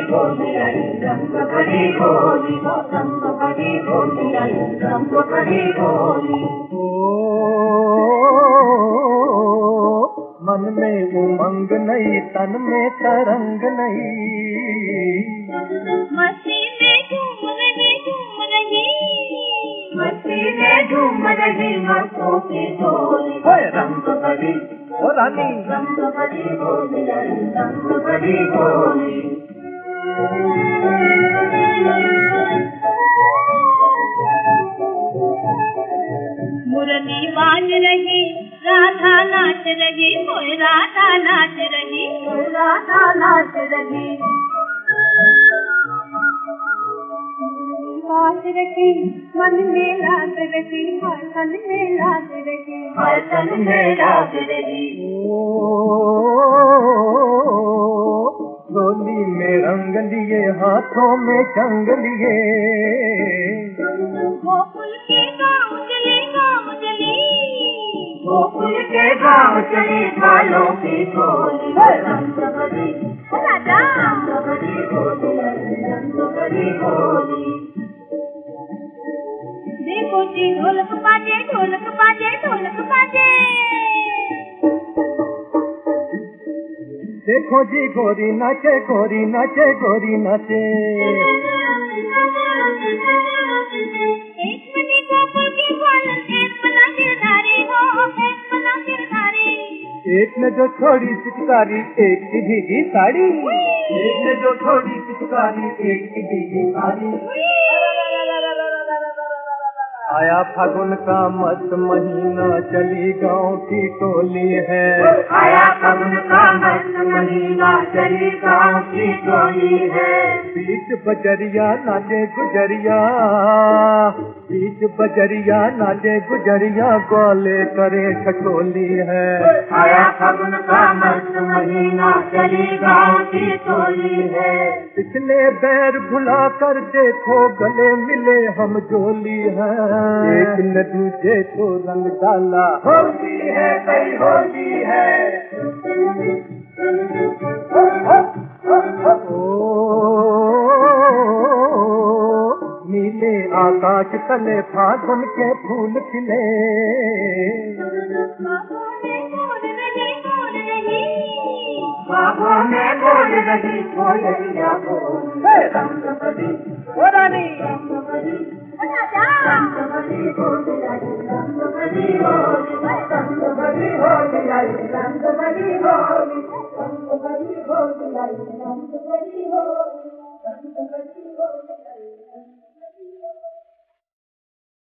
होली आई, रंग भरी होली, रंग भरी होली आई, रंग भरी होली। मन में उमंग नहीं, तन में तरंग नहीं, मस्ती में झूम रही, झूम रही, मस्ती में झूम रही मस्तों की टोली। रंग भरी ओ रानी, रंग भरी होली आई, रंग भरी होली। मुरली बाज रही, राधा नाच रही, ओए राधा नाच रही, राधा नाच रही। बाज रही, मन में लाग रही, हर तन में लाग रही, हर तन में लाग रही। होली में रंग लिए, हाथों में जंग लिए, गोकुल के गाँव चली, गाँव चली, गोकुल के गाँव चली बालों की टोली। रंग भरी राजा, रंग भरी होली आई, रंग भरी होली। देखो जी ढोलक बाजे, ढोलक बाजे, ढोलक बाजे। देखो जी गोरी नाचे, गोरी नाचे, गोरी नाचे। एक बनी गोकुल की ग्वालन, एक बना गिरधारी हो, एक बना गिरधारी। एक ने जो छोड़ी पिचकारी, एक की भीगी साड़ी, एक ने जो छोड़ी पिचकारी, एक की भीगी साड़ी। आया फागुन का मस्त महीना, चली गाँव की टोली है। आया फागुन का मस्त महीना, चली गाँव की टोली है। बीच बजरिया नाचे गुजरिया, बीच बजरिया नाचे गुजरिया, ग्वाले करे खटोली है। आया फागुन का मस्त महीना, चली गाँव की टोली है। पिछले बैर भुला कर देखो, गले मिले हम जोली है। एक न दूजे को रंग डाला, होली है कई होली है। नीले आकाश तले फागुन के फूल खिले, बाबों में बोल रही कोयलिया बोल। रंग भरी ओ रानी, रंग भरी राजा, रंग भरी होली आई, रंग भरी होली, रंग भरी होली आई, रंग भरी होली, रंग भरी होली आई, रंग भरी होली।